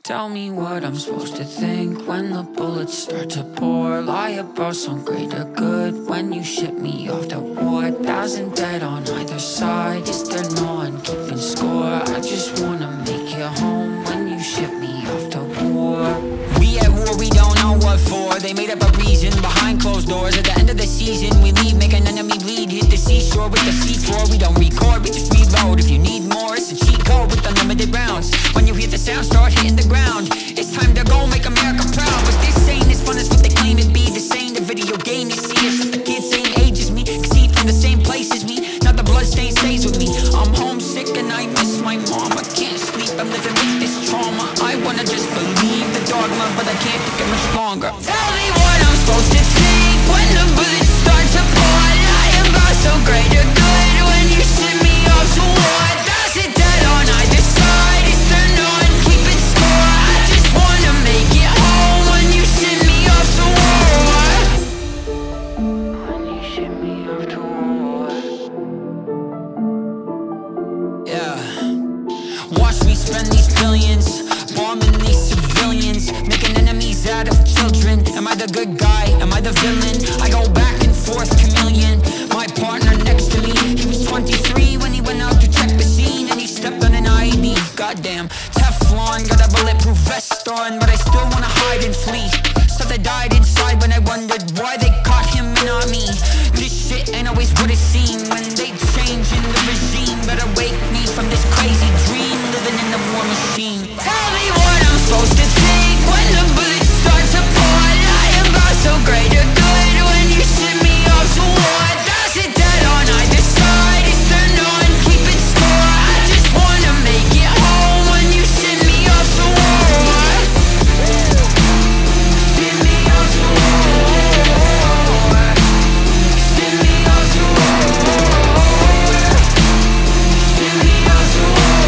Tell me what I'm supposed to think when the bullets start to pour. Lie about some greater good when you ship me off to war. 1,000 dead on either side, is there no one keeping score? I just wanna make it home when you ship me off to war. We at war, we don't know what for. They made up a reason behind closed doors. At the end of the season, we leave, make an enemy bleed. Hit the seashore with the C4. We don't record, we just reload. If you need more, it's a cheat code with unlimited rounds. When you hear the sound start hitting the ground, it's time to go make America proud. But this ain't as fun as what they claim it be. This ain't a video game they see. It's just the kid same age as me, conceived from the same place as me. Now the bloodstain stays with me. I'm homesick and I miss my mom. I can't sleep, I'm living with this trauma. I wanna just believe the dogma, but I can't think it much longer. Tell me what I'm supposed to think when the bullets start to pour. Lie about so greater good when you send me off to war. 1,000 dead on either side, is there no one keeping score? I just wanna make it home when you send me off to war. When you ship me off to war. Yeah. Watch me spend these billions, bombing these civilians, making enemies out of children. Am I the good guy? Am I the villain? I go back and forth, chameleon. My partner next to me, he was 23 when he went out to check the scene, and he stepped on an IED. Goddamn, Teflon, got a bulletproof vest on, but I still wanna hide and flee. Stuff that died inside when I wondered why they caught him and not me. This shit ain't always what it seemed. When they change in the regime, better wake me from this crazy dream, living in the war machine. Tell me what I'm supposed to think when the bullets start to pour. Lie about so greater good when you send me off to war. 1,000 dead on either side, is there no one keeping score? I just wanna make it home when you send me off to war. Send me off to war. Send me off to war. Send me off to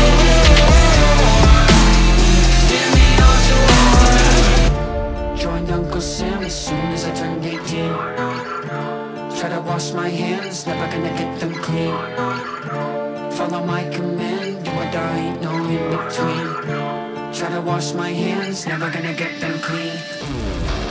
war. Send me off to war. Joined Uncle Sam as soon as I turned 18. Try to wash my hands, never gonna get them clean. Follow my command, do or die, ain't no in between. Try to wash my hands, never gonna get them clean.